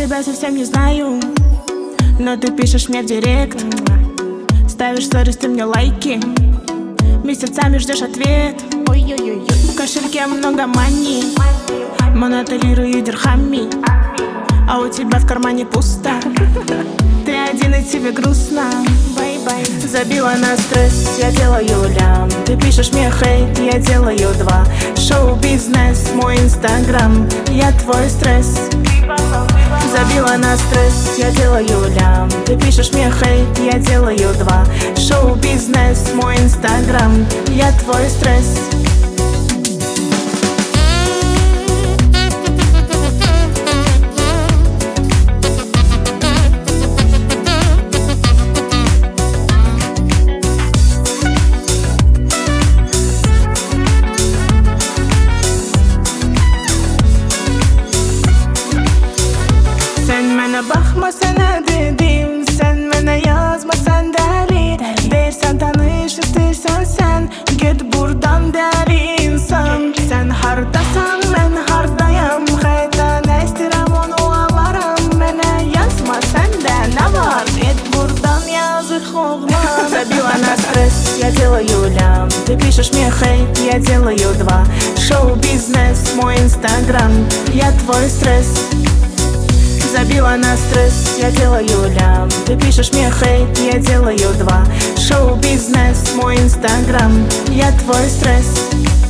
тебя совсем не знаю, но ты пишешь мне в директ, ставишь сторис, ты мне лайки, месяцами ждешь ответ. Ой-ой-ой. В кошельке много мани, монотолирую дирхами, а у тебя в кармане пусто. Ты один и тебе грустно. Бай-бай. Забила на стресс, я делаю лям. Ты пишешь мне хейт, я делаю два. Шоу-бизнес, мой инстаграм, я твой стресс. Забила на стресс, я делаю лям. Ты пишешь мне хейт, я делаю два. Шоу-бизнес, мой инстаграм, я твой стресс. Sen bana bakmasana dedim, sen bana yazmasan deli. Dersen tanış istersen sen, git buradan deli insan. Sen hardasan ben hardayam, hayta ne isterim onu alaram. Bana yazma sende ne var, git buradan yazık oğlan. Забила на стресс, я делаю лям. Ты пишешь мне хейт, я делаю два. Шоу-бизнес, мой инстаграм, я твой стресс. Забила на стресс, я делаю лям. Ты пишешь мне хейт, я делаю два. Шоу-бизнес, мой инстаграм, я твой стресс.